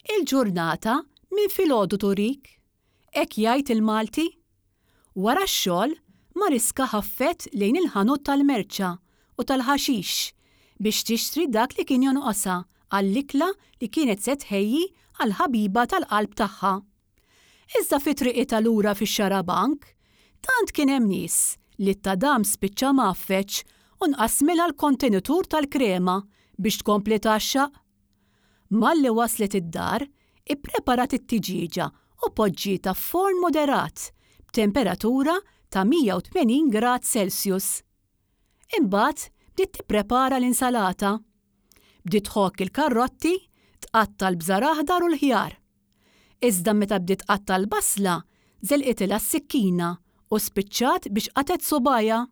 Il-ġurnata minn filgħodu turik. Hekk jgħid il-Malti. Wara x-xogħol Mariska ħaffet lejn il-ħanut tal-merċa u tal-ħaxix biex tixtri dak li kien jonqosha għall-ikla li kienet se tħejji għall-ħabiba tal-qalb tagħha. Iżda fi triqietha lura fix-xarabank, tant kien hemm nies li t-tadam spiċċa maffeċ u nqasmilha l-kontenitur tal-krema biex tkompli taxxaq. Malli waslet id-dar, ippreparat it-tiġiġa u poġġietha f'forn moderat b'temperatura ta' 180 grad Celsius. Imbagħad bdiet tipprepara l-insalata. Bdiet tħokk il-karrotti, tqatta l-bżar aħdar u l-ħjar. Iżda meta bdiet tqatta l-basla, żelqitilha s-sikkina u spiċċat biex qatet subajja.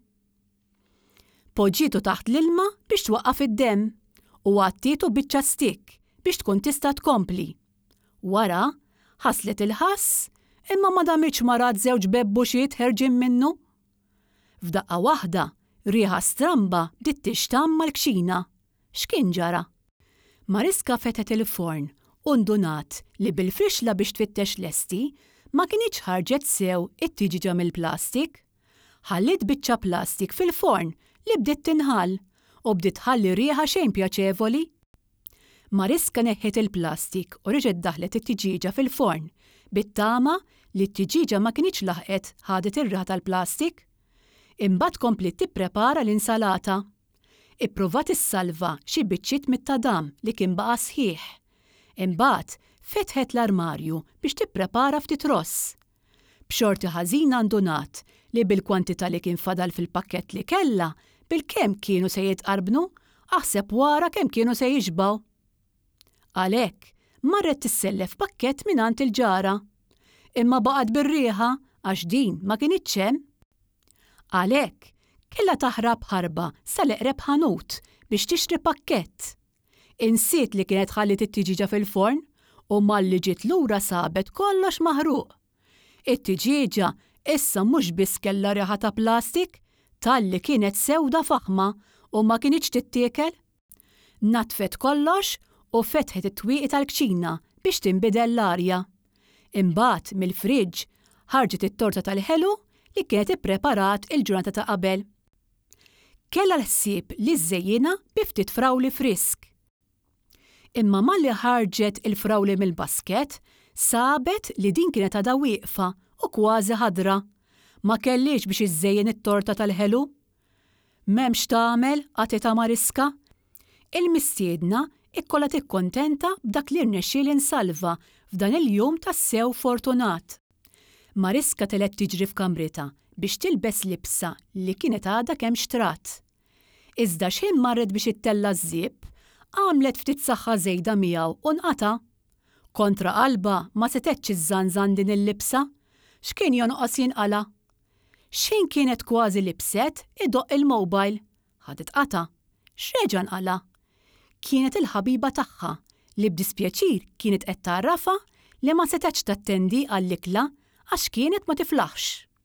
Poġġietu taħt l-ilma biex twaqqaf id-demm u għattietu biċċa stik biex tkun tista' tkompli. Wara, ħaslet il-ħass imma ma damitx marat żewġ bebbuxiet ħerġin minnu. F'daqqa waħda, rieħa stramba bdiet tixtam mal-kxina. X'kien ġara? Mariska fetet il-forn u ndunat li bil-firxla biex tfittex lesti ma kinitx ħarġet sew it-tiġiġa mill-plastik. Ħallit biċċa plastik fil-forn li bdiet tinħall u bdiet tħalli rieħa xejn pjaċevoli. Mariska neħħet il-plastik u riġet daħlet it-tiġiġa fil-forn bit-tama li t-tiġiġa ma kinitx laħqet ħadet ir-riħa tal-plastik. Imbagħad komplet tipprepara l-insalata. Ippruvat issalva xi biċċiet mit-tadam li kien baqa' sħiħ. Imbagħad fetħet l-armarju biex tipprepara ftit ross. B'xorti ħażina ndunat li bil-kwantità li kien fadal fil-pakkett li kellha bil-kemm kienu se jitqarbnu, aħseb wara kemm kienu se jiġbaw. Għalhekk marret tissellef pakkett mingħand il-ġara. Imma baqgħet bir-rieħa għax din ma kinitx hemm. Għalhekk kellha taħrab ħarba sal-eqreb ħanut biex tixtri pakkett. Insiet li kienet ħallit it-tiġiġa fil-forn u malli ġiet lura sabet kollox maħruq. It-tiġiġa issa mhux biss kellha rieħa ta' plastik, talli kienet sewda faħma u ma kinitx tittiekel. Natfet kollox u fetħet it-twieqi tal-kċina biex tinbidel l-arja. Imbagħad mill-friġġ ħarġet it-torta tal-ħelu li kienet ippreparat il-ġurnata ta' qabel. Kellha l-ħsieb li żżejjinha bi ftit frawli frisk. Imma malli ħarġet il-frawli mill-basket, sabet li din kienet għadha wieqfa u kważi ħadra. Ma kellix biex iżżejjen it-torta tal-ħelu. M'hemmx tagħmel għatita Mariska. Il-mistiedna ikkolla tikkontenta b'dak li rnexxiel insalva f'dan il-jum tas-sew fortunat. Mariska telet tiġri f'kamrita biex tilbes libsa li kienet għadha kemm xtrat. Iżda x'in marret biex ittella żżieb, għamlet ftit saħħa żejda miegħu u nqata'. Kontra qalba ma setetx iżżanżan din il-libsa, x'kien jonqos jinqala. X'in kienet kważi libset idoqq il-mowbajl. Ħadet qata'. X'reġa' nqala? Kienet il-ħabiba tagħha li b'dispjaċir kienet qed tarrafa li ma setetx tattendi għall-ikla għax kienet ma tiflaħx.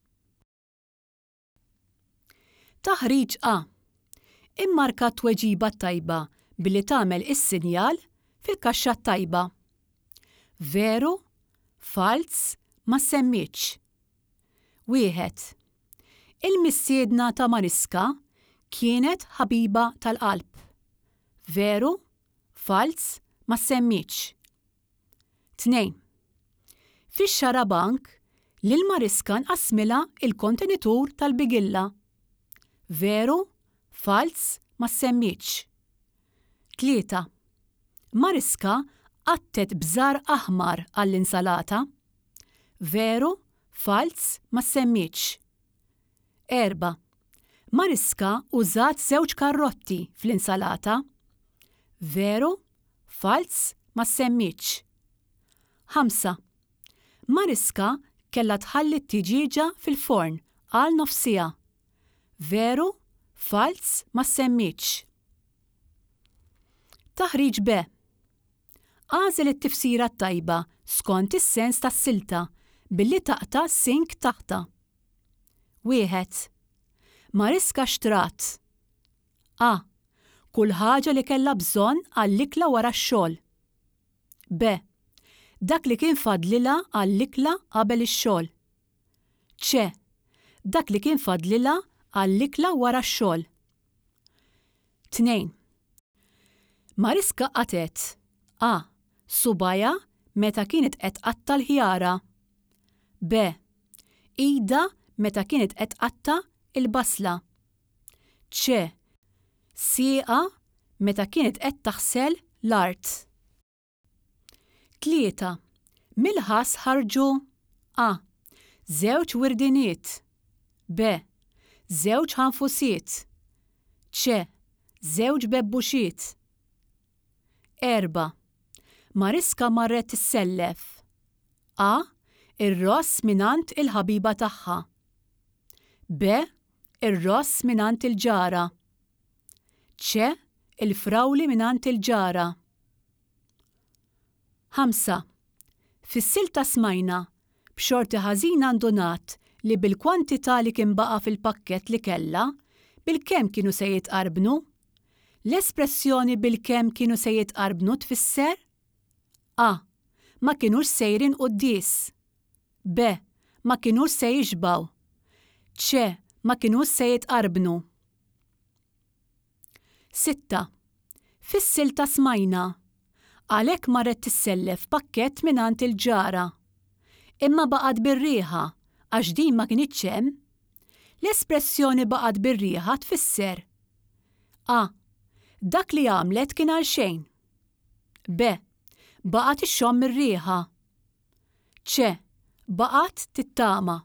Taħriġ A. Immarka t-tweġiba tajba billi tagħmel is-sinjal fil-kaxxa tajba. Veru, fals, ma semmitx. 1. Il-mistiedna ta' Mariska kienet ħabiba tal-qalb. Veru, fals, ma semmitx. 2. Fix-xarabank lil Mariska nqasmilha il-kontenitur tal-bigilla. Veru, fals, ma semmitx. 3. Mariska qattet bżar aħmar għall-insalata. Veru, fals, ma semmitx. 4. Mariska użat żewġ karrotti fl-insalata. Veru, fals, ma semmitx. 5. Mariska kellha tħalli t-tiġiġa fil-forn għal nofsija. Veru, fals, ma semmitx. Taħriġ B. Għażel it-tifsira tajba skont is-sens tas-silta billi taqta' sink taħta. 1. Mariska xtrat. A. Kull ħaġa li kellha bżonn għall-ikla wara x-xogħol. B. dak li kien fadlilha għall-ikla qabel ix-xogħol. ċ. Dak li kien fadlilha għall-ikla wara x-xogħol. 2. Mariska qatet a. subajha meta kienet qed tqatta l-ħjara. b. ida meta kienet qed tqatta l-basla. ċ. sieqa meta kienet qed taħsel l-art. 3. Mill-ħass ħarġu a. żewġ wirdiniet. b. żewġ ħanfusiet. ċ. żewġ bebbuxiet. 4. Mariska marret tissellef. a. ir-ross minant il-ħabiba tagħha. b. ir-ross minant il-ġara. ċ. il-frawli minant il-ġara. 5. Fis-silta smajna b'xorti ħażina ndunat li bil-kwantità li kien baqa' fil-pakkett li kellha bil-kemm kienu se jitqarbnu. L-espressjoni bil-kemm kienu se jitqarbnu tfisser a. ma kinux sejrin qudies. b. ma kinux se jixbgħu. ċ. ma kinux se jitqarbnu. 6. Fis-silta smajna għalhekk marret tissellef pakkett mingħand il-ġara. Imma baqgħet bir-rieħa għax din ma kinitx hemm. L-espressjoni baqgħet bir-rieħa tfisser a. dak li għamlet kien għal xejn. b. baqgħet ixxomm ir-rieħa. ċ. baqgħet tittama.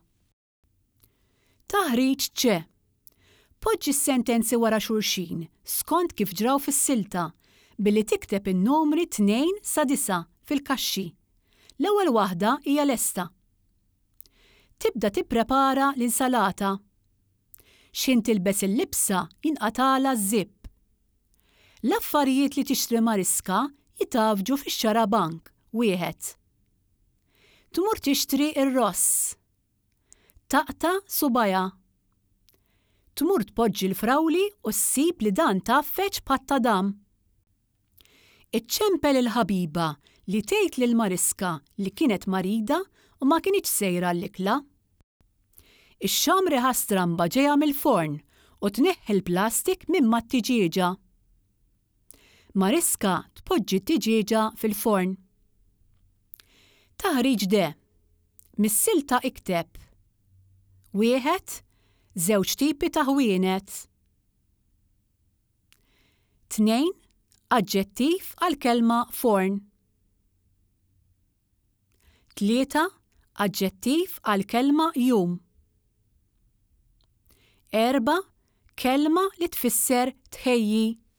Taħriġ ċ. Poġġi s-sentenzi wara xulxin skont kif ġraw fis-silta billi tikteb in-numri 2 sa 9 fil-kaxxi. L-ewwel waħda hija lesta. Tibda tipprepara l-insalata. X'in tilbes il-libsa jinqatala żipp. L-affarijiet li tixtri Mariska jitgħaffġu fix-xarabank 1. Tmur tixtri r-ross. Taqta' subajha. Tmur tpoġġi l-frawli u ssib li dan taffeġ bħatta dam. Iċċempel il-ħabiba li tgħid lil Mariska li kienet marida u ma kinitx sejra l-ikla. Ix-xam riħa stramba ġejja mill-forn u tneħħi l-plastik minn mat-tiġieġa. Mariska tpoġġi t-tiġieġa fil-forn. Taħriġ d. Mis-silta ikteb 1. żewġ tipi ta' ħwienet. 2. aġġettiv għall-kelma forn. 3. aġġettiv għall-kelma jum. 4. kelma li tfisser tħejji.